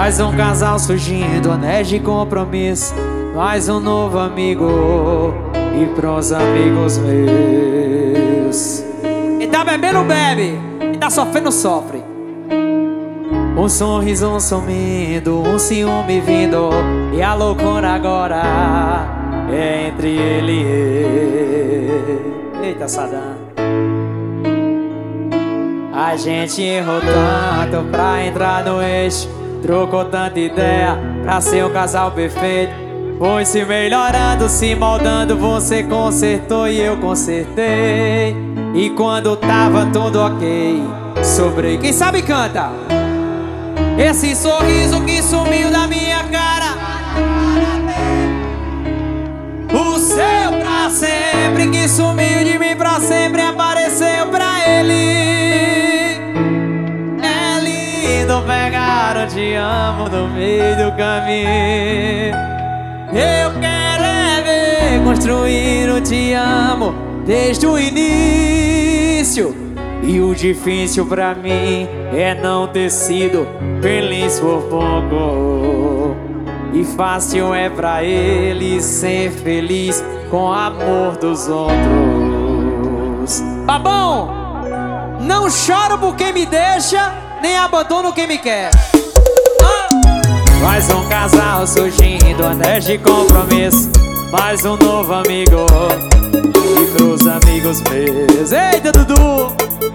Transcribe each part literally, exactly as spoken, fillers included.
Mais um casal surgindo, anéis de compromisso. Mais um novo amigo e pros amigos meus. E tá bebendo, bebe. E tá sofrendo, sofre. Um sorriso sumindo, um ciúme vindo, e a loucura agora é entre ele e ele. Eita, Sadam. A gente errou tanto pra entrar no eixo, trocou tanta ideia pra ser um casal perfeito. Foi se melhorando, se moldando, você consertou e eu consertei. E quando tava tudo ok, sobrei. Quem sabe canta. Esse sorriso que sumiu da minha cara, o seu pra sempre que sumiu de mim pra sempre apareceu pra ele. É lindo pegar o te amo no meio do caminho. Eu quero é ver construir o te amo desde o início. E o difícil pra mim é não ter sido feliz por pouco. E fácil é pra ele ser feliz com o amor dos outros. Babão, não choro por quem me deixa, nem abandono quem me quer. ah! Mais um casal surgindo, anéis de compromisso. Mais um novo amigo e pros amigos meus. Eita, Dudu!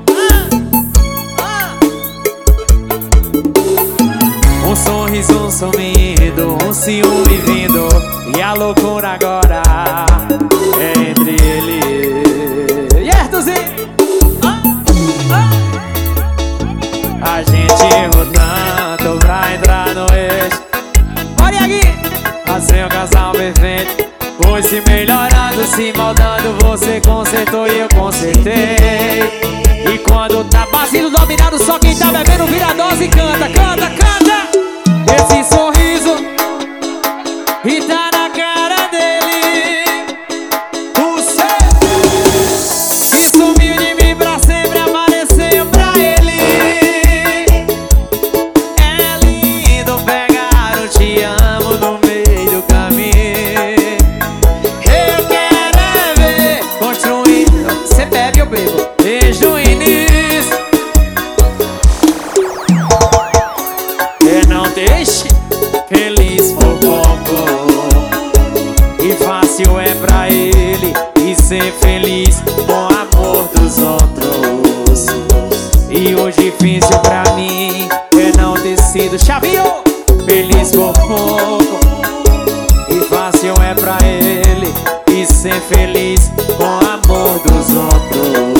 Um sorriso sumindo, um ciúme vindo, e a loucura agora é entre ele e ele. Yertozinho! Ah, ah. A gente errou tanto pra entrar no eixo. Olha aqui! Fazer um casal perfeito. Foi se melhorando, se moldando, você consertou e eu consertei. E quando tá vazio, dominado, só quem tá bebendo vira dose e canta, canta, canta. Esse sorriso e tá na cara dele. O seu que sumiu de mim pra sempre apareceu pra ele. É lindo pegar o te amo no meio do caminho. Eu quero é ver construir. Cê bebe, eu bebo desde o início. E não deixe feliz por pouco. E fácil é pra ele e ser feliz com o amor dos outros. E o difícil pra mim é não ter sido Chavinho feliz por pouco. E fácil é pra ele e ser feliz com o amor dos outros.